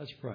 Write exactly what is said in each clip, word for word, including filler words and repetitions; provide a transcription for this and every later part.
Let's pray.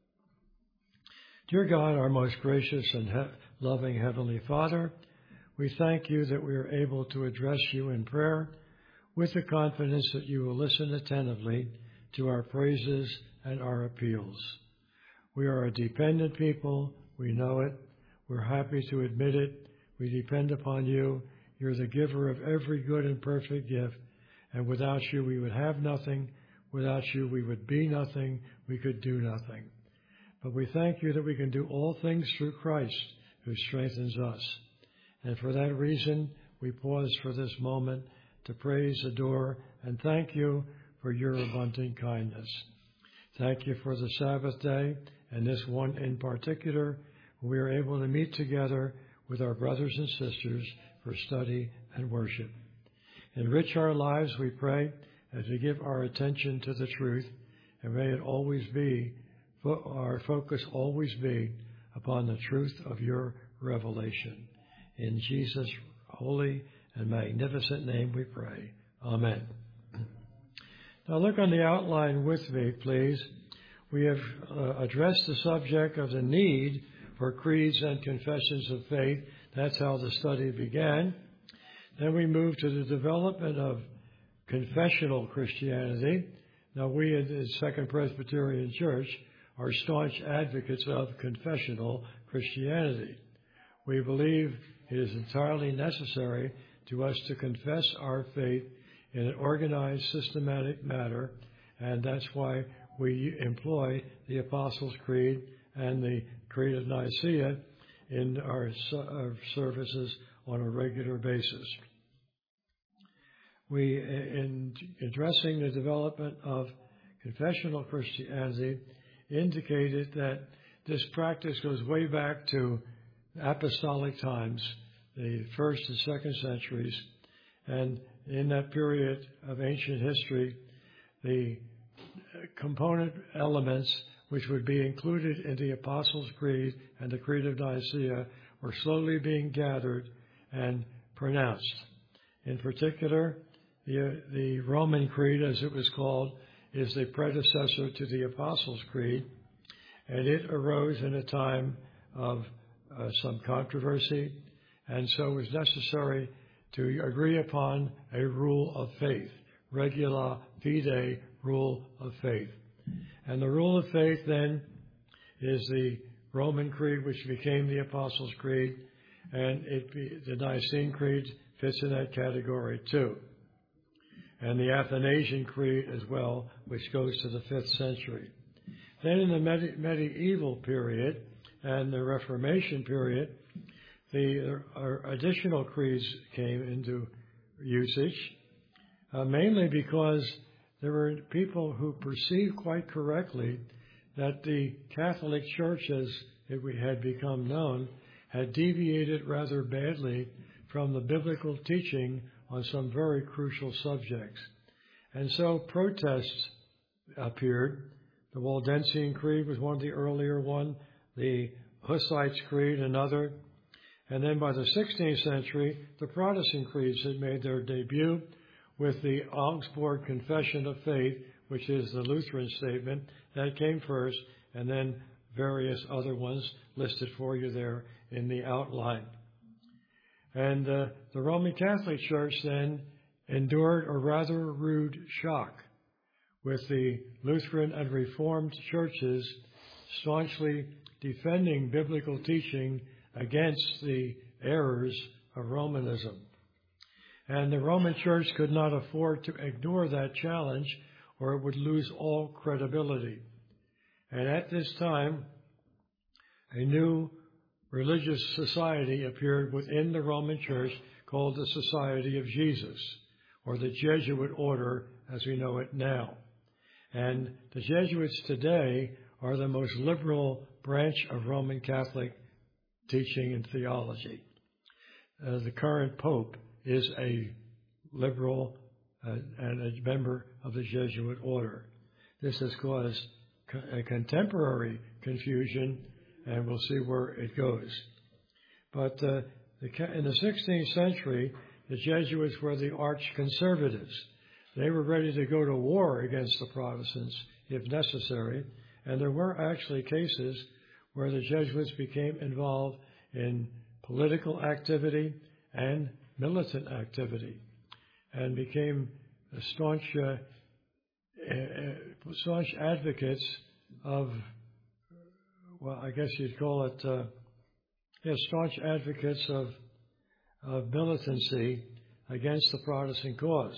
Dear God, our most gracious and he- loving Heavenly Father, we thank you that we are able to address you in prayer with the confidence that you will listen attentively to our praises and our appeals. We are a dependent people. We know it. We're happy to admit it. We depend upon you. You're the giver of every good and perfect gift. And without you, we would have nothing. Without you, we would be nothing. We could do nothing. But we thank you that we can do all things through Christ, who strengthens us. And for that reason, we pause for this moment to praise, adore, and thank you for your abundant kindness. Thank you for the Sabbath day, and this one in particular, we are able to meet together with our brothers and sisters for study and worship. Enrich our lives, we pray, as we give our attention to the truth, and may it always be, our focus always be upon the truth of your revelation. In Jesus' holy and magnificent name we pray. Amen. Now look on the outline with me, please. We have uh, addressed the subject of the need for creeds and confessions of faith. That's how the study began. Then we moved to the development of confessional Christianity. Now we in the Second Presbyterian Church are staunch advocates of confessional Christianity. We believe it is entirely necessary to us to confess our faith in an organized, systematic manner, and that's why we employ the Apostles' Creed and the Creed of Nicaea in our services on a regular basis. We, in addressing the development of confessional Christianity, indicated that this practice goes way back to apostolic times, the first and second centuries, and in that period of ancient history, the component elements which would be included in the Apostles' Creed and the Creed of Nicaea were slowly being gathered and pronounced. In particular, the, the Roman Creed, as it was called, is the predecessor to the Apostles' Creed, and it arose in a time of uh, some controversy, and so it was necessary to agree upon a rule of faith, regula fide, rule of faith. And the rule of faith then is the Roman Creed, which became the Apostles' Creed, and it be, the Nicene Creed fits in that category too. And the Athanasian Creed as well, which goes to the fifth century. Then in the medi- medieval period and the Reformation period, the uh, additional creeds came into usage, uh, mainly because there were people who perceived quite correctly that the Catholic Church, as it had become known, had deviated rather badly from the biblical teaching on some very crucial subjects. And so protests appeared. The Waldensian Creed was one of the earlier ones, the Hussites' Creed another. And then by the sixteenth century, the Protestant creeds had made their debut with the Augsburg Confession of Faith, which is the Lutheran statement. That came first, and then various other ones listed for you there in the outline. And uh, the Roman Catholic Church then endured a rather rude shock with the Lutheran and Reformed churches staunchly defending biblical teaching against the errors of Romanism. And the Roman Church could not afford to ignore that challenge, or it would lose all credibility. And at this time, a new religious society appeared within the Roman Church called the Society of Jesus, or the Jesuit order as we know it now. And the Jesuits today are the most liberal branch of Roman Catholic teaching and theology. Uh, the current Pope is a liberal uh, and a member of the Jesuit order. This has caused co- a contemporary confusion, and we'll see where it goes. But uh, the, in the sixteenth century, the Jesuits were the arch conservatives. They were ready to go to war against the Protestants if necessary, And there were actually cases where the Jesuits became involved in political activity and militant activity and became staunch, uh, uh, staunch advocates of, well, I guess you'd call it, uh, yeah, staunch advocates of, of militancy against the Protestant cause.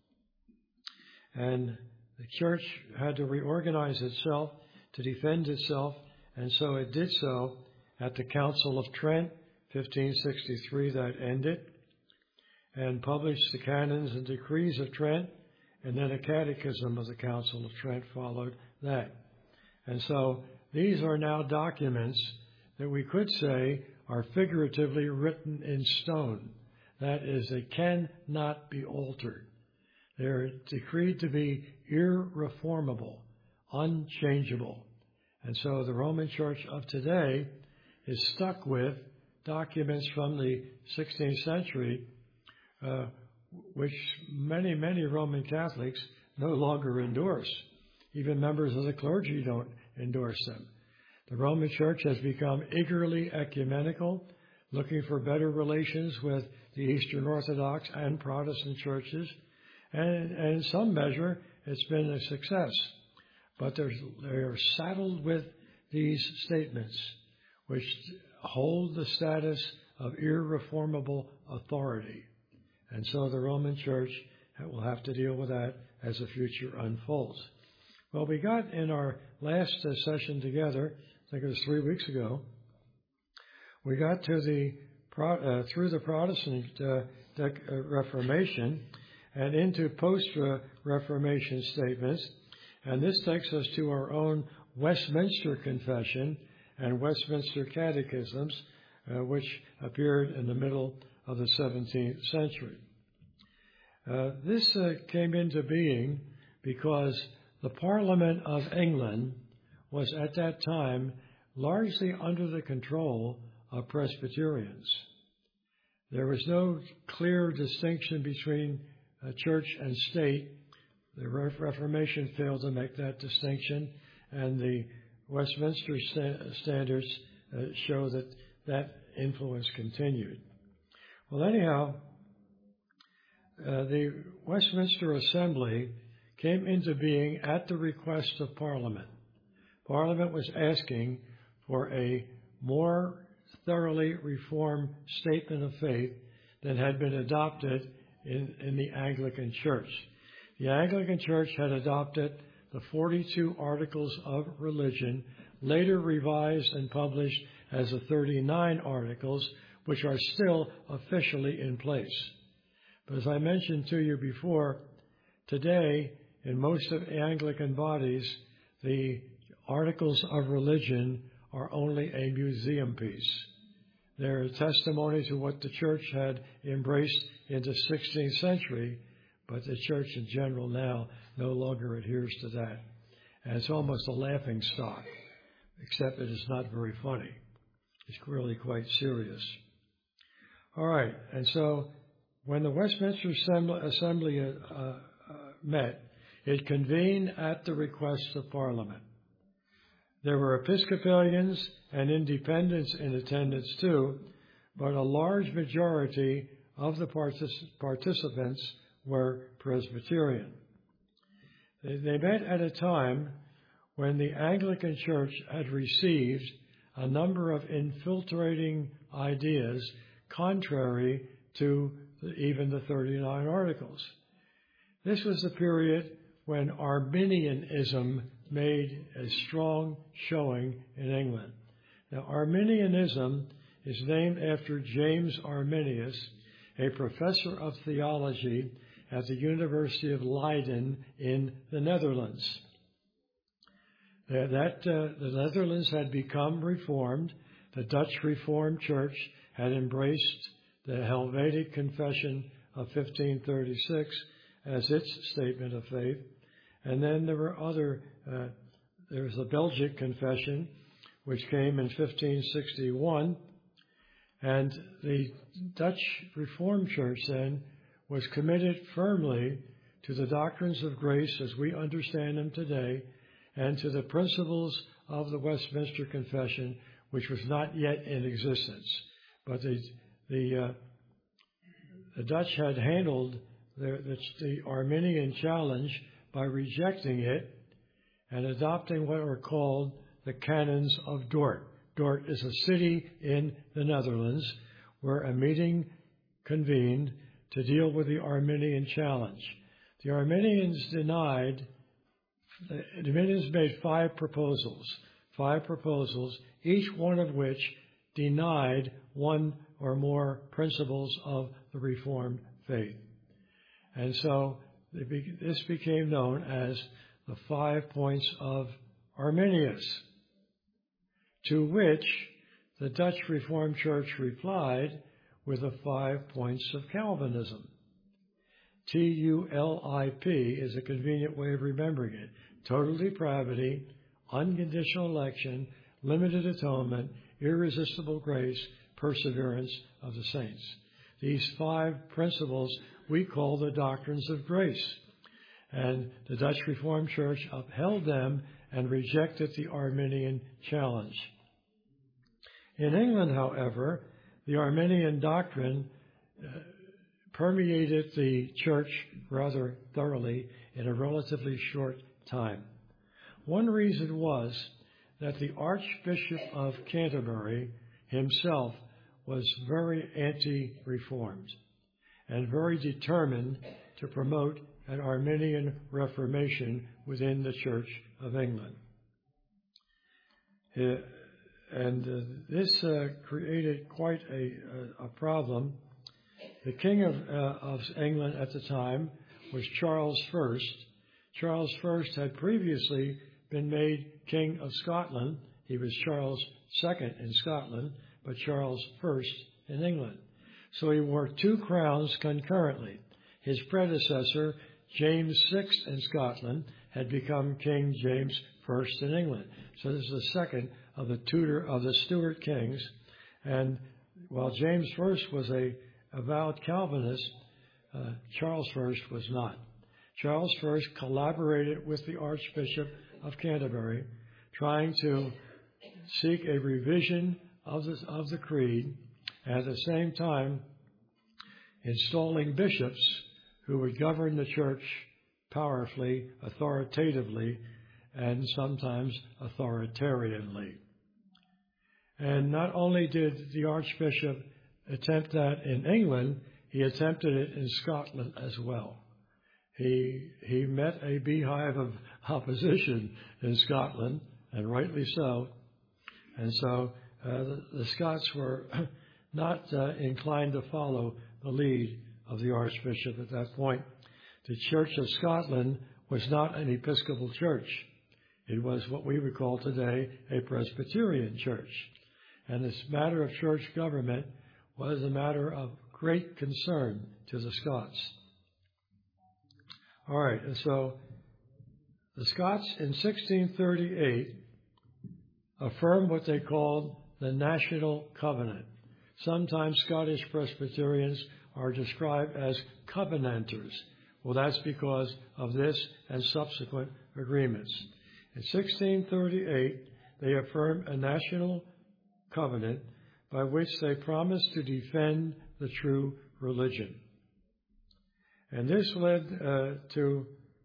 And the church had to reorganize itself to defend itself, and so it did so at the Council of Trent, fifteen sixty-three, that ended, and published the canons and decrees of Trent, and then a catechism of the Council of Trent followed that. And so these are now documents that we could say are figuratively written in stone. That is, they cannot be altered. They're decreed to be irreformable, unchangeable. And so the Roman Church of today is stuck with documents from the sixteenth century, uh, which many, many Roman Catholics no longer endorse. Even members of the clergy don't endorse them. The Roman Church has become eagerly ecumenical, looking for better relations with the Eastern Orthodox and Protestant churches, and, and in some measure, it's been a success. But they're, they're saddled with these statements, which hold the status of irreformable authority. And so the Roman Church will have to deal with that as the future unfolds. Well, we got in our last uh, session together, I think it was three weeks ago, we got to the uh, through the Protestant uh, dec- uh, Reformation and into post-Reformation statements, and this takes us to our own Westminster Confession and Westminster Catechisms, uh, which appeared in the middle of the seventeenth century. Uh, this uh, came into being because the Parliament of England was at that time largely under the control of Presbyterians. There was no clear distinction between uh, church and state. The Reformation failed to make that distinction, and the Westminster sta- standards uh, show that that influence continued. Well, anyhow, uh, the Westminster Assembly came into being at the request of Parliament. Parliament was asking for a more thoroughly reformed statement of faith than had been adopted in, in the Anglican Church. The Anglican Church had adopted the forty-two Articles of Religion, later revised and published as the thirty-nine Articles, which are still officially in place. But as I mentioned to you before, today, in most of the Anglican bodies, the Articles of Religion are only a museum piece. They're a testimony to what the Church had embraced in the sixteenth century, but the Church in general now no longer adheres to that. And it's almost a laughing stock, except that it's not very funny. It's really quite serious. All right, and so when the Westminster Assembly, Assembly uh, uh, met, it convened at the request of Parliament. There were Episcopalians and Independents in attendance too, but a large majority of the partic- participants were Presbyterian. They, they met at a time when the Anglican Church had received a number of infiltrating ideas contrary to the, even the thirty-nine Articles. This was the period when Arminianism made a strong showing in England. Now, Arminianism is named after James Arminius, a professor of theology at the University of Leiden in the Netherlands. That uh, the Netherlands had become Reformed. The Dutch Reformed Church had embraced the Helvetic Confession of fifteen thirty-six as its statement of faith. And then there were other, uh, there was the Belgic Confession, which came in fifteen sixty-one. And the Dutch Reformed Church then was committed firmly to the doctrines of grace as we understand them today, and to the principles of the Westminster Confession, which was not yet in existence. But the, the, uh, the Dutch had handled the, the, the Arminian challenge by rejecting it and adopting what are called the Canons of Dort. Dort is a city in the Netherlands where a meeting convened to deal with the Arminian challenge. The Arminians denied, the Arminians made five proposals, five proposals, each one of which denied one or more principles of the Reformed faith. And so this became known as the five points of Arminius, to which the Dutch Reformed Church replied with the five points of Calvinism. T U L I P is a convenient way of remembering it. Total depravity, unconditional election, limited atonement, irresistible grace, perseverance of the saints. These five principles we call the doctrines of grace. And the Dutch Reformed Church upheld them and rejected the Arminian challenge. In England, however, the Arminian doctrine uh, permeated the church rather thoroughly in a relatively short time. One reason was that the Archbishop of Canterbury himself was very anti-reformed and very determined to promote an Arminian Reformation within the Church of England. Uh, and uh, this uh, created quite a, a, a problem. The King of, uh, of England at the time was Charles the First. Charles the First had previously been made King of Scotland. He was Charles the Second in Scotland, but Charles the First in England. So he wore two crowns concurrently. His predecessor, James the Sixth in Scotland, had become King James the First in England. So this is the second of the Tudor of the Stuart kings. And while James the First was a avowed Calvinist, uh, Charles the First was not. Charles the First collaborated with the Archbishop of Canterbury, trying to seek a revision of the, of the creed, and at the same time installing bishops who would govern the church powerfully, authoritatively, and sometimes authoritarianly. And not only did the Archbishop attempt that in England, he attempted it in Scotland as well. He he met a beehive of opposition in Scotland, and rightly so. And so uh, the, the Scots were not uh, inclined to follow the lead of the Archbishop at that point. The Church of Scotland was not an Episcopal church. It was what we would call today a Presbyterian church. And this matter of church government was a matter of great concern to the Scots. All right, and so the Scots in sixteen thirty-eight affirmed what they called the National Covenant. Sometimes Scottish Presbyterians are described as Covenanters. Well, that's because of this and subsequent agreements. In sixteen thirty-eight, they affirmed a national covenant by which they promised to defend the true religion. And this led uh, to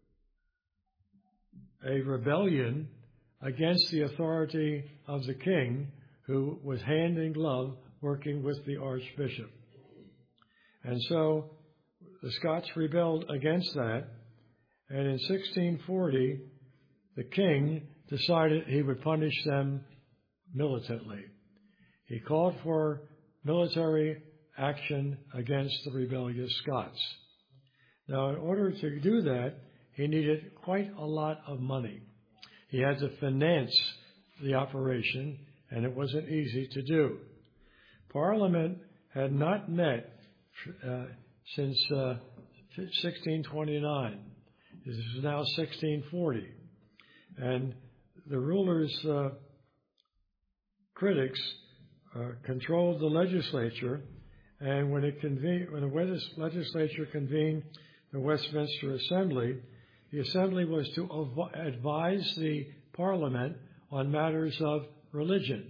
a rebellion against the authority of the king, who was hand in glove working with the archbishop. And so the Scots rebelled against that, and in sixteen forty, the king decided he would punish them militantly. He called for military action against the rebellious Scots. Now, in order to do that, he needed quite a lot of money. He had to finance the operation, and it wasn't easy to do. Parliament had not met uh, since uh, sixteen twenty-nine. This is now sixteen forty. And the ruler's uh, critics uh, controlled the legislature, and when it convened, when the legislature convened the Westminster Assembly, the Assembly was to advise the Parliament on matters of religion.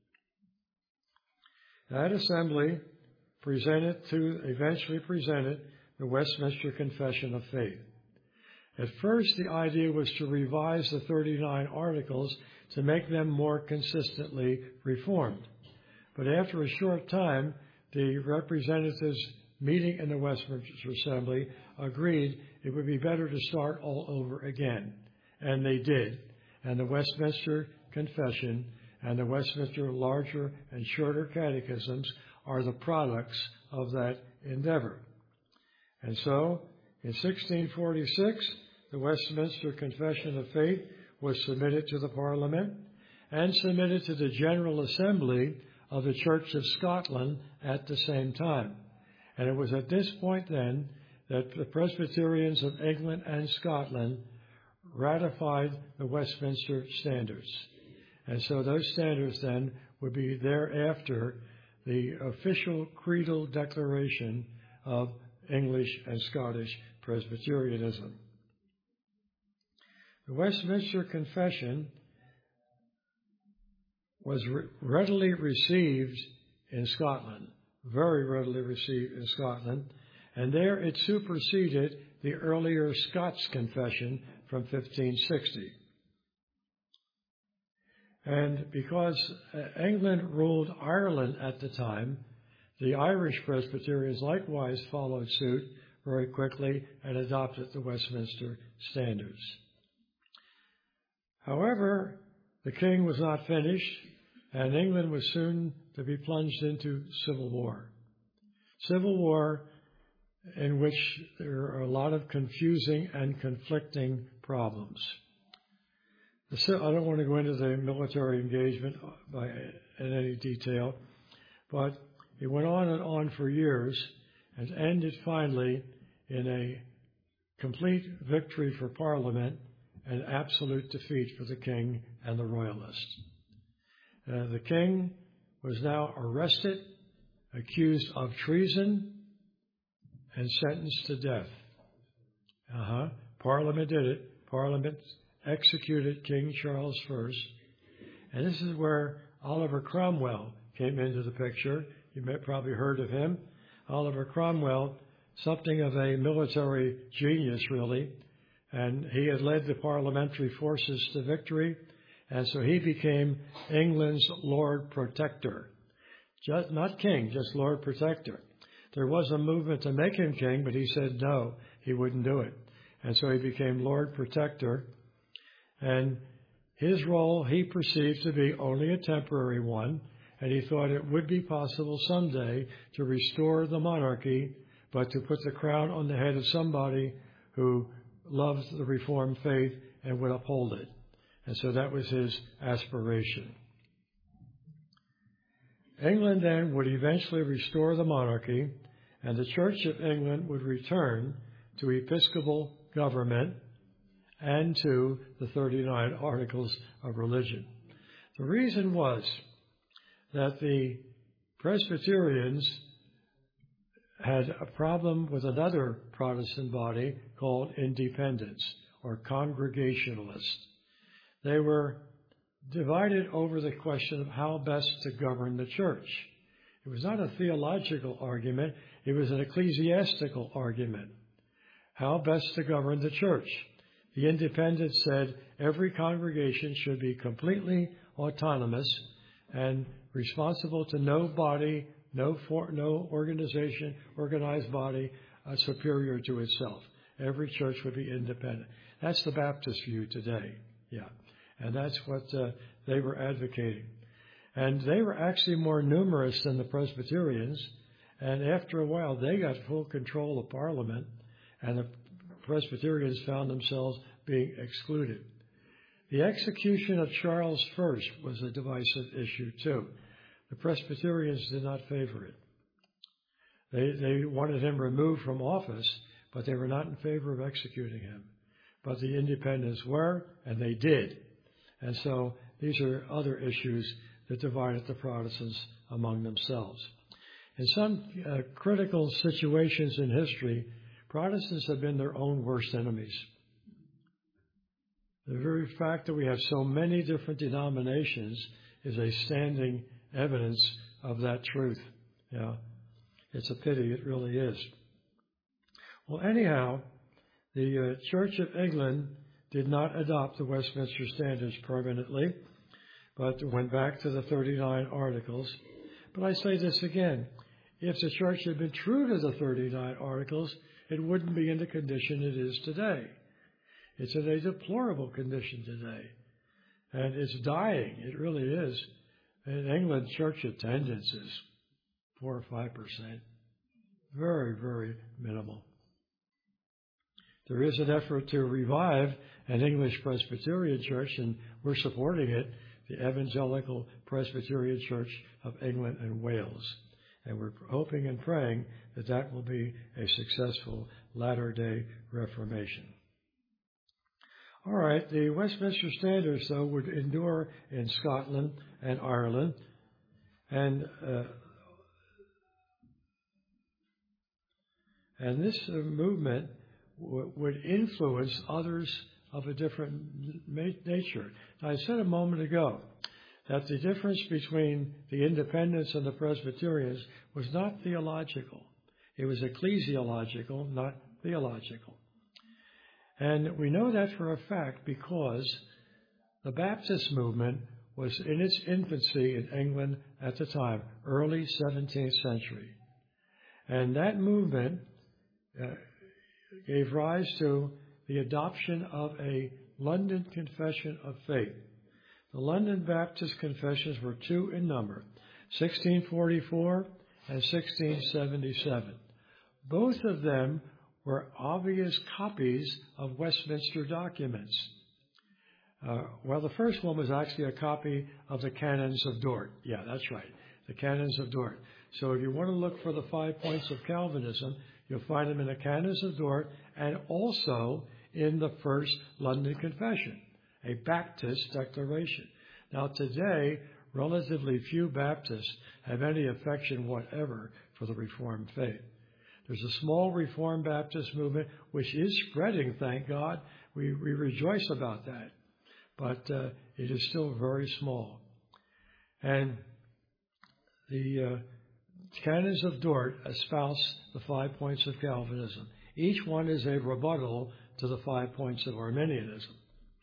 That assembly presented to, eventually presented the Westminster Confession of Faith. At first, the idea was to revise the thirty-nine Articles to make them more consistently reformed. But after a short time, the representatives meeting in the Westminster Assembly agreed it would be better to start all over again. And they did. And the Westminster Confession and the Westminster Larger and Shorter Catechisms are the products of that endeavor. And so, in sixteen forty-six, the Westminster Confession of Faith was submitted to the Parliament and submitted to the General Assembly of the Church of Scotland at the same time. And it was at this point then that the Presbyterians of England and Scotland ratified the Westminster Standards. And so those standards then would be thereafter the official creedal declaration of English and Scottish Presbyterianism. The Westminster Confession was re- readily received in Scotland, very readily received in Scotland, and there it superseded the earlier Scots Confession from fifteen sixty. And because England ruled Ireland at the time, the Irish Presbyterians likewise followed suit very quickly and adopted the Westminster Standards. However, the king was not finished, and England was soon to be plunged into civil war. Civil war in which there are a lot of confusing and conflicting problems. I don't want to go into the military engagement by, in any detail, but it went on and on for years and ended finally in a complete victory for Parliament and absolute defeat for the king and the royalists. Uh, the king was now arrested, accused of treason, and sentenced to death. Uh-huh. Parliament did it. Parliament executed King Charles the First. And this is where Oliver Cromwell came into the picture. You may have probably heard of him. Oliver Cromwell, something of a military genius, really. And he had led the parliamentary forces to victory. And so he became England's Lord Protector. Just, not king, just Lord Protector. There was a movement to make him king, but he said no, he wouldn't do it. And so he became Lord Protector. And his role he perceived to be only a temporary one, and he thought it would be possible someday to restore the monarchy, but to put the crown on the head of somebody who loved the Reformed faith and would uphold it. And so that was his aspiration. England then would eventually restore the monarchy, and the Church of England would return to episcopal government and to the thirty-nine Articles of Religion. The reason was that the Presbyterians had a problem with another Protestant body called Independents or Congregationalists. They were divided over the question of how best to govern the church. It was not a theological argument, it was an ecclesiastical argument. How best to govern the church. The Independents said every congregation should be completely autonomous and responsible to no body, no for, no organization, organized body uh, superior to itself. Every church would be independent. That's the Baptist view today. Yeah. And that's what uh, they were advocating. And they were actually more numerous than the Presbyterians. And after a while, they got full control of Parliament, and the Presbyterians found themselves being excluded. The execution of Charles the First was a divisive issue, too. The Presbyterians did not favor it. They, they wanted him removed from office, but they were not in favor of executing him. But the Independents were, and they did. And so these are other issues that divided the Protestants among themselves. In some uh, critical situations in history, Protestants have been their own worst enemies. The very fact that we have so many different denominations is a standing evidence of that truth. Yeah, it's a pity, it really is. Well, anyhow, the uh, Church of England did not adopt the Westminster Standards permanently, but went back to the thirty-nine Articles. But I say this again, if the Church had been true to the thirty-nine Articles, it wouldn't be in the condition it is today. It's in a deplorable condition today. And it's dying. It really is. In England, church attendance is four or five percent. Very, very minimal. There is an effort to revive an English Presbyterian church, and we're supporting it, the Evangelical Presbyterian Church of England and Wales. And we're hoping and praying that that will be a successful latter-day Reformation. All right, the Westminster Standards, though, would endure in Scotland and Ireland, and uh, and this uh, movement w- would influence others of a different ma- nature. Now, I said a moment ago that the difference between the Independents and the Presbyterians was not theological. It was ecclesiological, not theological. And we know that for a fact because the Baptist movement was in its infancy in England at the time, early seventeenth century. And that movement uh, gave rise to the adoption of a London Confession of Faith. The London Baptist Confessions were two in number, sixteen forty-four and sixteen seventy-seven. Both of them were obvious copies of Westminster documents. Uh, well, the first one was actually a copy of the Canons of Dort. Yeah, that's right, the Canons of Dort. So if you want to look for the five points of Calvinism, you'll find them in the Canons of Dort and also in the First London Confession, a Baptist declaration. Now, today, relatively few Baptists have any affection whatever for the Reformed faith. There's a small Reformed Baptist movement which is spreading, thank God. We, we rejoice about that. But uh, it is still very small. And the uh, Canons of Dort espouse the five points of Calvinism. Each one is a rebuttal to the five points of Arminianism.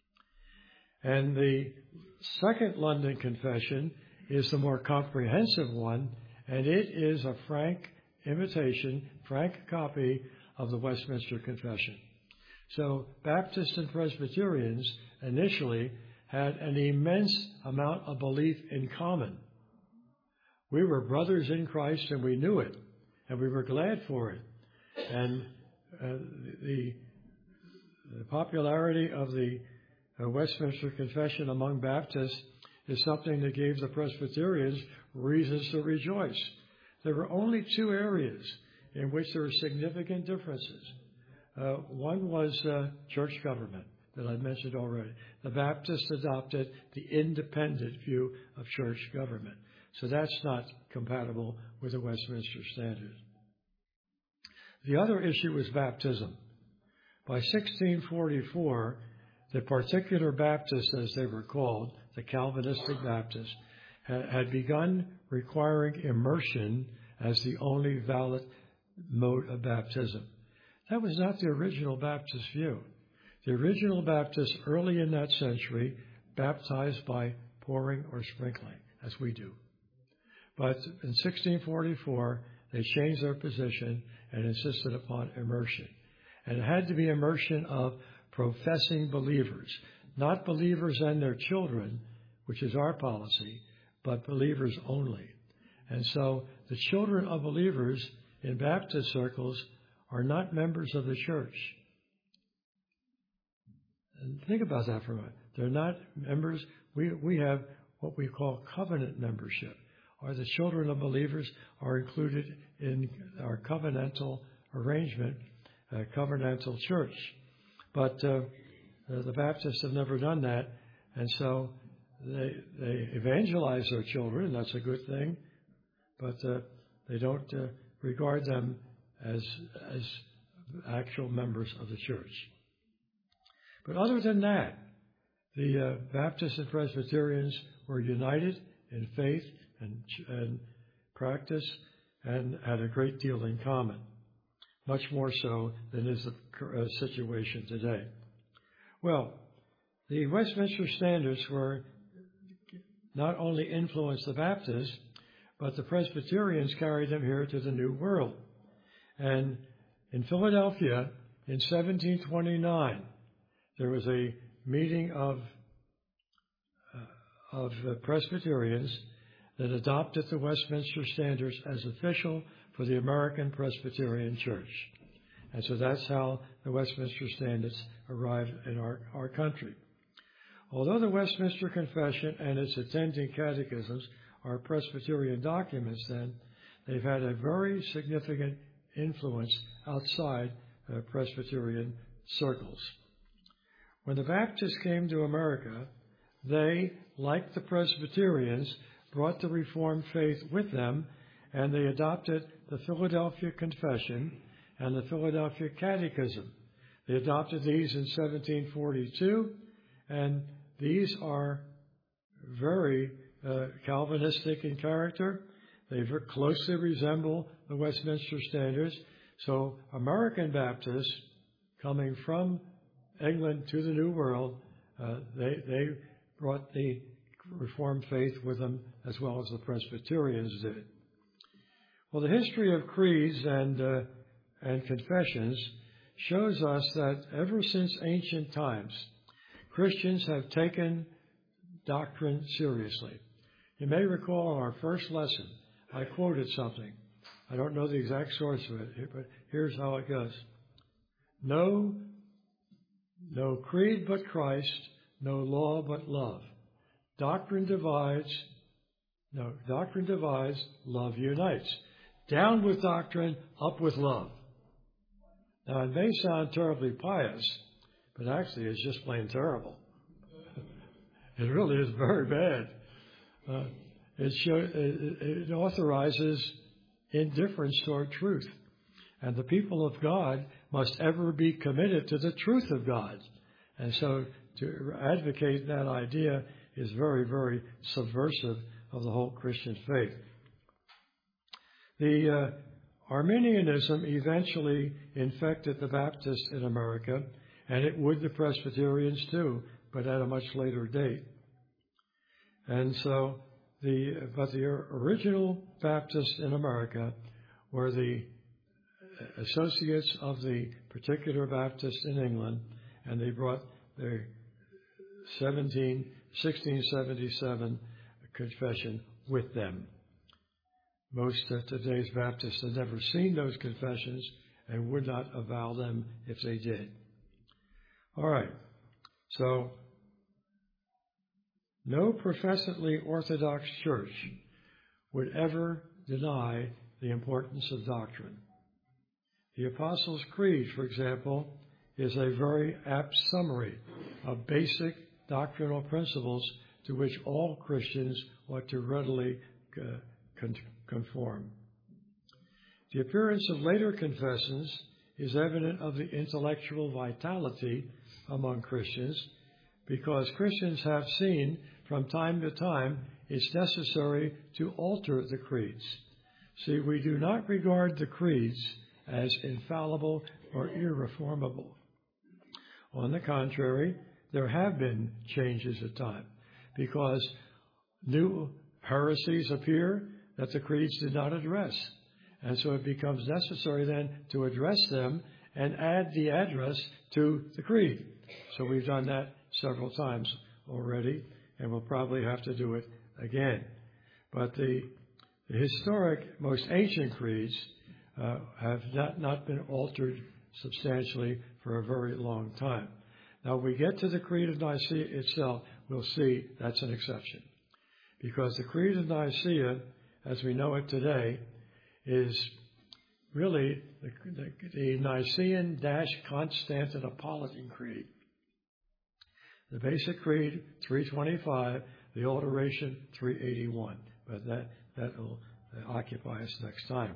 And the Second London Confession is the more comprehensive one, and it is a frank imitation, frank copy of the Westminster Confession. So Baptists and Presbyterians initially had an immense amount of belief in common. We were brothers in Christ and we knew it, and we were glad for it. And uh, the, the popularity of the uh, Westminster Confession among Baptists is something that gave the Presbyterians reasons to rejoice. There were only two areas in which there were significant differences. Uh, one was uh, church government that I mentioned already. The Baptists adopted the independent view of church government. So that's not compatible with the Westminster Standards. The other issue was baptism. By sixteen forty-four, the particular Baptists, as they were called, the Calvinistic Baptists, had begun requiring immersion as the only valid mode of baptism. That was not the original Baptist view. The original Baptists early in that century baptized by pouring or sprinkling, as we do. But in sixteen forty-four, they changed their position and insisted upon immersion. And it had to be immersion of professing believers, not believers and their children, which is our policy, but believers only. And so the children of believers in Baptist circles are not members of the church. And think about that for a moment. They're not members. We, we have what we call covenant membership, or the children of believers are included in our covenantal arrangement, uh, covenantal church. But uh, the Baptists have never done that, and so they, they evangelize their children, and that's a good thing, but uh, they don't uh, regard them as, as actual members of the church. But other than that, the uh, Baptists and Presbyterians were united in faith and, and practice and had a great deal in common, much more so than is the uh, situation today. Well, the Westminster Standards were not only influenced the Baptists, but the Presbyterians carried them here to the New World. And in Philadelphia, in seventeen twenty-nine, there was a meeting of, uh, of uh, Presbyterians that adopted the Westminster Standards as official for the American Presbyterian Church. And so that's how the Westminster Standards arrived in our, our country. Although the Westminster Confession and its attending catechisms are Presbyterian documents, then they've had a very significant influence outside uh, Presbyterian circles. When the Baptists came to America, they, like the Presbyterians, brought the Reformed faith with them, and they adopted the Philadelphia Confession and the Philadelphia Catechism. They adopted these in seventeen forty-two, and these are very uh, Calvinistic in character. They very closely resemble the Westminster Standards. So American Baptists, coming from England to the New World, uh, they, they brought the Reformed faith with them as well as the Presbyterians did. Well, the history of creeds and, uh, and confessions shows us that ever since ancient times, Christians have taken doctrine seriously. You may recall in our first lesson, I quoted something. I don't know the exact source of it, but here's how it goes. No, no creed but Christ, no law but love. Doctrine divides, no, doctrine divides, love unites. Down with doctrine, up with love. Now, it may sound terribly pious, but actually it's just plain terrible. It really is very bad. Uh, it, show, it, it authorizes indifference toward truth. And the people of God must ever be committed to the truth of God. And so to advocate that idea is very, very subversive of the whole Christian faith. The uh, Arminianism eventually infected the Baptists in America, and it would the Presbyterians too, but at a much later date. And so, the but the original Baptists in America were the associates of the particular Baptists in England, and they brought their sixteen seventy-seven confession with them. Most of today's Baptists have never seen those confessions and would not avow them if they did. All right. So, no professedly Orthodox church would ever deny the importance of doctrine. The Apostles' Creed, for example, is a very apt summary of basic doctrinal principles to which all Christians ought to readily uh, con- conform. The appearance of later confessions is evident of the intellectual vitality among Christians, because Christians have seen from time to time it's necessary to alter the creeds. See, we do not regard the creeds as infallible or irreformable. On the contrary, there have been changes at time, because new heresies appear that the creeds did not address. And so it becomes necessary then to address them and add the address to the creed. So we've done that several times already, and we'll probably have to do it again. But the, the historic, most ancient creeds uh, have not, not been altered substantially for a very long time. Now, when we get to the Creed of Nicaea itself, we'll see that's an exception. Because the Creed of Nicaea, as we know it today, is really the, the, the Nicene-Constantinopolitan Creed. The basic creed, three twenty-five, the alteration, three eighty-one. But that, that will occupy us next time.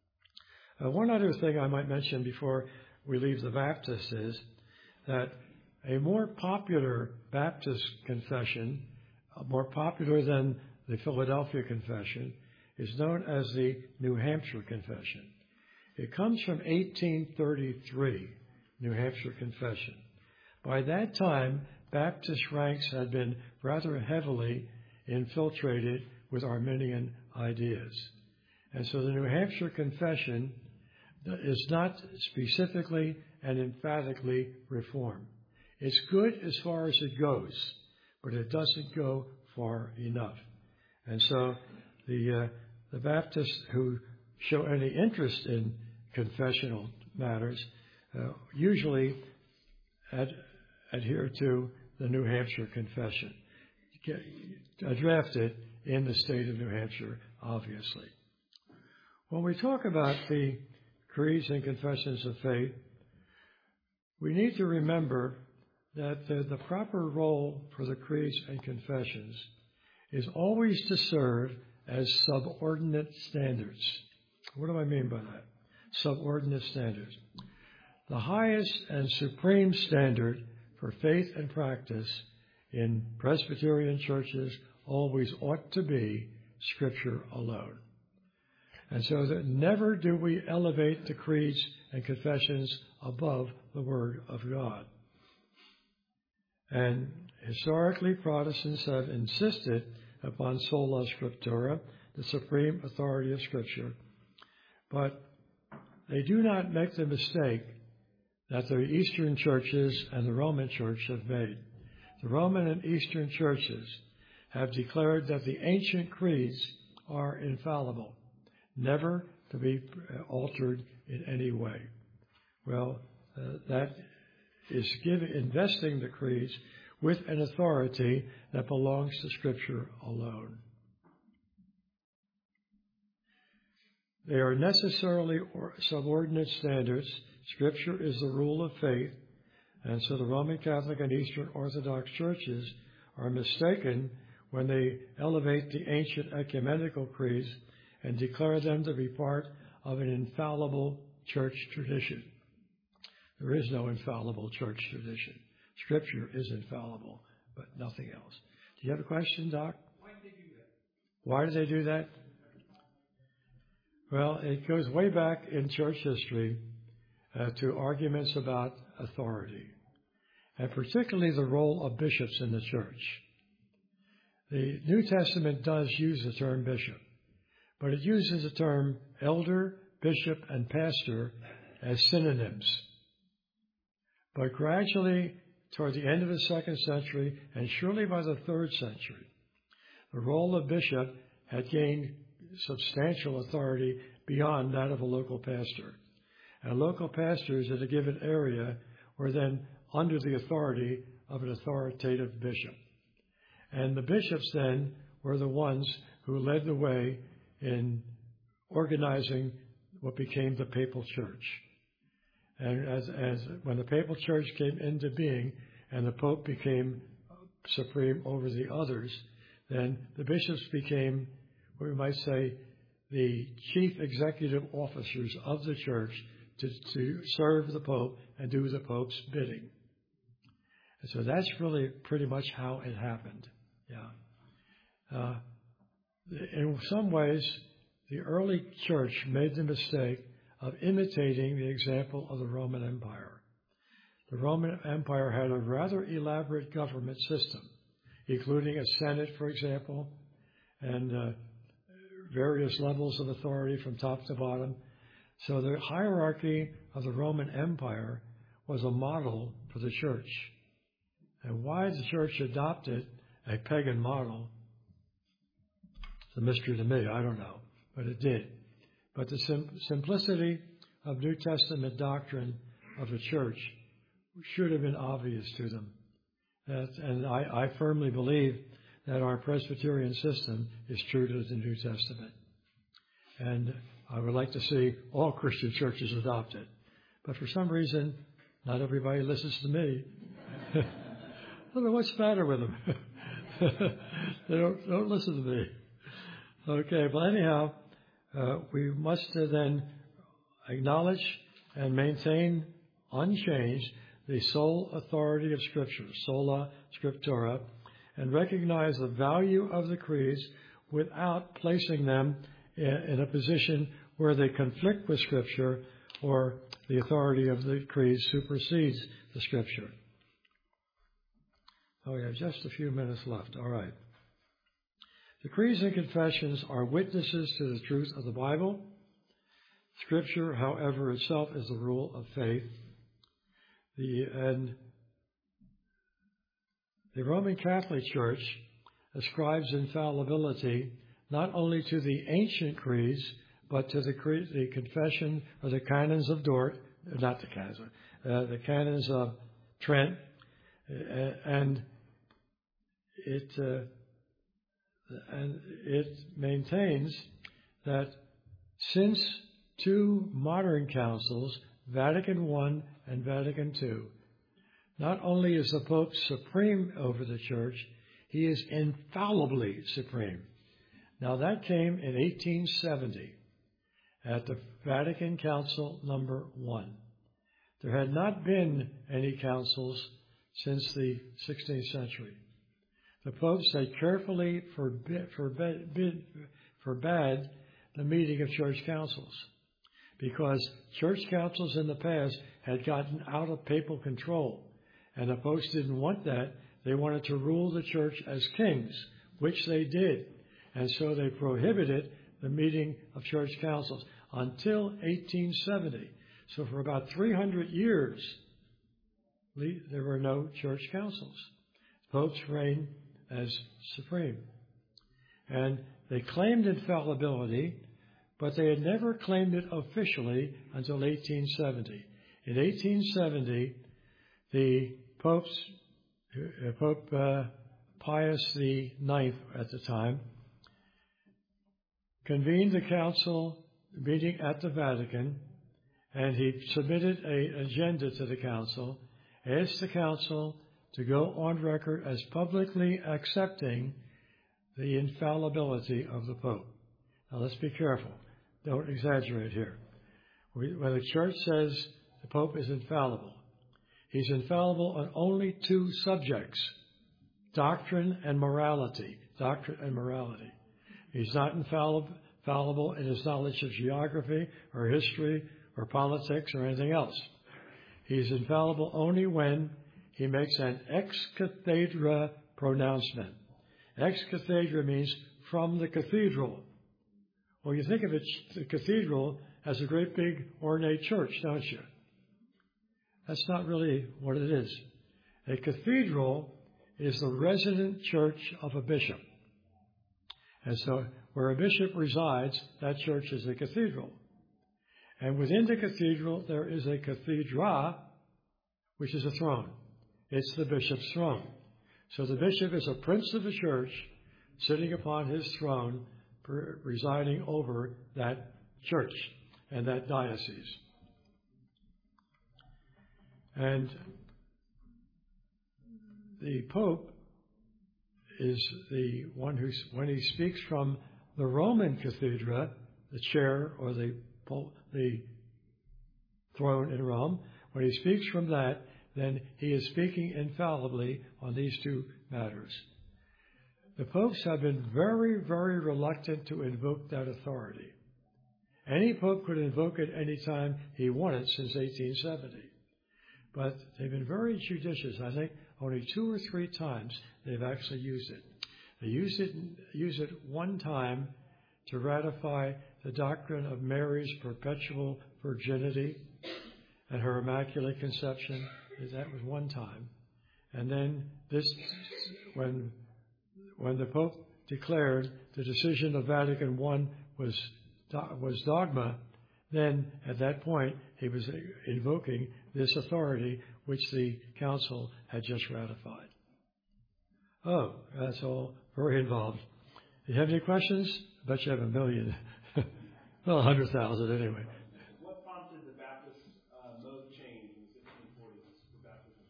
Uh, one other thing I might mention before we leave the Baptists is that A more popular Baptist confession, uh, more popular than the Philadelphia Confession, is known as the New Hampshire Confession. It comes from eighteen thirty-three, New Hampshire Confession. By that time, Baptist ranks had been rather heavily infiltrated with Arminian ideas. And so the New Hampshire Confession is not specifically and emphatically Reformed. It's good as far as it goes, but it doesn't go far enough. And so the uh, the Baptists who show any interest in confessional matters uh, usually ad- adhere to the New Hampshire Confession, Get, drafted in the state of New Hampshire, obviously. When we talk about the creeds and confessions of faith, we need to remember that the, the proper role for the creeds and confessions is always to serve as subordinate standards. What do I mean by that? Subordinate standards. The highest and supreme standard for faith and practice in Presbyterian churches always ought to be Scripture alone. And so that never do we elevate the creeds and confessions above the Word of God. And historically, Protestants have insisted upon sola scriptura, the supreme authority of Scripture, but they do not make the mistake that the Eastern churches and the Roman Church have made. The Roman and Eastern churches have declared that the ancient creeds are infallible, never to be altered in any way. Well, uh, that is giving, investing the creeds with an authority that belongs to Scripture alone. They are necessarily subordinate standards. Scripture is the rule of faith, and so the Roman Catholic and Eastern Orthodox churches are mistaken when they elevate the ancient ecumenical creeds and declare them to be part of an infallible church tradition. There is no infallible church tradition. Scripture is infallible, but nothing else. Do you have a question, Doc? Why did they do that? Why do they do that? Well, it goes way back in church history uh, to arguments about authority, and particularly the role of bishops in the church. The New Testament does use the term bishop, but it uses the term elder, bishop, and pastor as synonyms. But gradually, toward the end of the second century, and surely by the third century, the role of bishop had gained substantial authority beyond that of a local pastor. And local pastors in a given area were then under the authority of an authoritative bishop. And the bishops then were the ones who led the way in organizing what became the papal church. And as, as when the papal church came into being and the Pope became supreme over the others, then the bishops became, what we might say, the chief executive officers of the church to, to serve the Pope and do the Pope's bidding. And so that's really pretty much how it happened. Yeah. Uh, in some ways, the early church made the mistake of imitating the example of the Roman Empire. The Roman Empire had a rather elaborate government system, including a Senate, for example, and uh, various levels of authority from top to bottom. So the hierarchy of the Roman Empire was a model for the church. And why the church adopted a pagan model, it's a mystery to me, I don't know, but it did. But the sim- simplicity of New Testament doctrine of the church should have been obvious to them. That, and I, I firmly believe that our Presbyterian system is true to the New Testament. And I would like to see all Christian churches adopt it. But for some reason, not everybody listens to me. I don't know what's the matter with them. They don't, don't listen to me. Okay, but anyhow, uh, we must uh, then acknowledge and maintain unchanged the sole authority of Scripture, sola scriptura, and recognize the value of the creeds without placing them in, in a position where they conflict with Scripture or the authority of the creed supersedes the Scripture. Oh, we have just a few minutes left. All right. The creeds and confessions are witnesses to the truth of the Bible. Scripture, however, itself is the rule of faith. The, and the Roman Catholic Church ascribes infallibility not only to the ancient creeds, but to the, cre- the confession or the canons of Dort, not the canons, uh, the canons of Trent, uh, and it uh, and it maintains that since two modern councils, Vatican One and Vatican Two, not only is the Pope supreme over the Church, he is infallibly supreme. Now that came in eighteen seventy at the Vatican Council number one. There had not been any councils since the sixteenth century. The popes had carefully forbid, forbid, forbade the meeting of church councils because church councils in the past had gotten out of papal control, and the popes didn't want that. They wanted to rule the church as kings, which they did, and so they prohibited the meeting of church councils until eighteen seventy. So for about three hundred years, there were no church councils. Popes reigned as supreme. And they claimed infallibility, but they had never claimed it officially until eighteen seventy. In eighteen seventy, the popes, uh, Pope uh, Pius the ninth at the time, convened the council meeting at the Vatican, and he submitted an agenda to the council, asked the council to go on record as publicly accepting the infallibility of the Pope. Now let's be careful. Don't exaggerate here. We, when the Church says the Pope is infallible, he's infallible on only two subjects, doctrine and morality. Doctrine and morality. He's not infallible, infallible in his knowledge of geography or history or politics or anything else. He's infallible only when he makes an ex cathedra pronouncement. Ex cathedra means from the cathedral. Well, you think of it, the cathedral as a great big ornate church, don't you? That's not really what it is. A cathedral is the resident church of a bishop. And so where a bishop resides, that church is a cathedral. And within the cathedral, there is a cathedra, which is a throne. It's the bishop's throne. So the bishop is a prince of the church sitting upon his throne, residing over that church and that diocese. And the Pope is the one who, when he speaks from the Roman cathedra, the chair or the, the throne in Rome, when he speaks from that, then he is speaking infallibly on these two matters. The popes have been very, very reluctant to invoke that authority. Any pope could invoke it any time he wanted since eighteen seventy. But they've been very judicious. I think only two or three times they've actually used it. They used it, used it one time to ratify the doctrine of Mary's perpetual virginity and her immaculate conception. That was one time. And then this, when when the Pope declared the decision of Vatican One was was dogma, then at that point he was invoking this authority which the Council had just ratified. Oh, that's all very involved. Do you have any questions? I bet you have a million. Well, a hundred thousand anyway. What prompted the Baptist uh, mode change in the sixteen forties for baptism?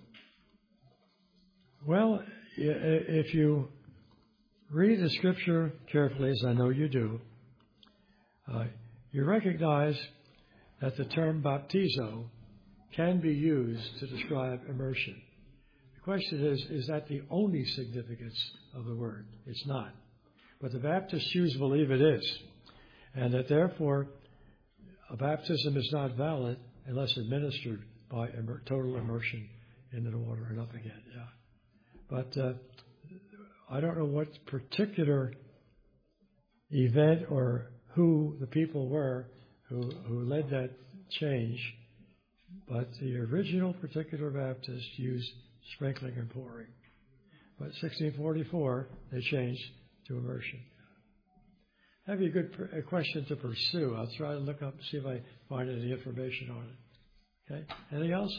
Well, if you read the Scripture carefully, as I know you do, uh, you recognize that the term baptizo can be used to describe immersion. The question is, is that the only significance of the word? It's not. But the Baptist Jews believe it is, and that therefore a baptism is not valid unless administered by immer- total immersion into the water and up again. Yeah, but uh, I don't know what particular event or who the people were who, who led that change, but the original particular Baptists used sprinkling and pouring. But sixteen forty-four, they changed to immersion. That'd be a good pr- a question to pursue. I'll try to look up and see if I find any information on it. Okay? Anything else?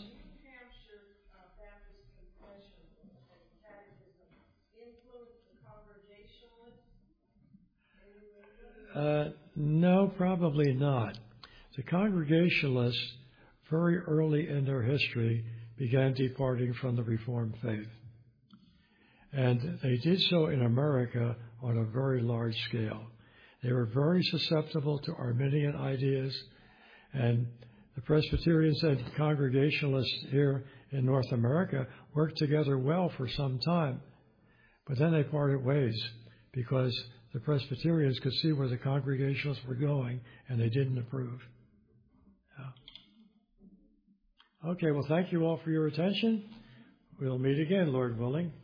Uh, no, probably not. The Congregationalists, very early in their history, began departing from the Reformed faith. And they did so in America on a very large scale. They were very susceptible to Arminian ideas, and the Presbyterians and Congregationalists here in North America worked together well for some time. But then they parted ways because the Presbyterians could see where the Congregationalists were going, and they didn't approve. Yeah. Okay, well, thank you all for your attention. We'll meet again, Lord willing.